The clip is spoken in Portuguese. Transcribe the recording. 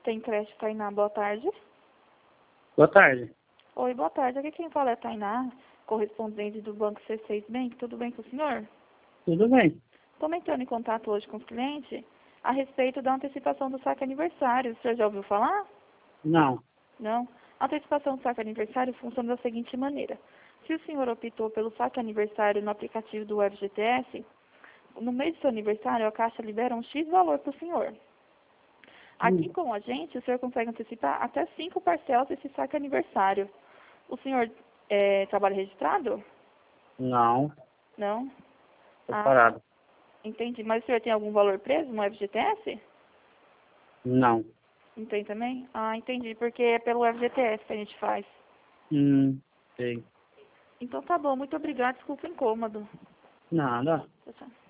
Tem creche Tainá, boa tarde. Boa tarde. Oi, boa tarde. Aqui quem fala é Tainá, correspondente do Banco C6 Bank. Tudo bem com o senhor? Tudo bem. Estou entrando em contato hoje com os clientes a respeito da antecipação do saque aniversário. O senhor já ouviu falar? Não. Não? A antecipação do saque aniversário funciona da seguinte maneira. Se o senhor optou pelo saque aniversário no aplicativo do FGTS, no mês do seu aniversário, a Caixa libera um X valor para o senhor. Aqui com a gente, o senhor consegue antecipar até 5 parcelas desse saque aniversário. O senhor trabalha registrado? Não. Não? Tô parado. Entendi. Mas o senhor tem algum valor preso no FGTS? Não. Não tem também? Ah, entendi. Porque é pelo FGTS que a gente faz. Sei. Então tá bom. Muito obrigada. Desculpa o incômodo. Nada. Tchau, tchau.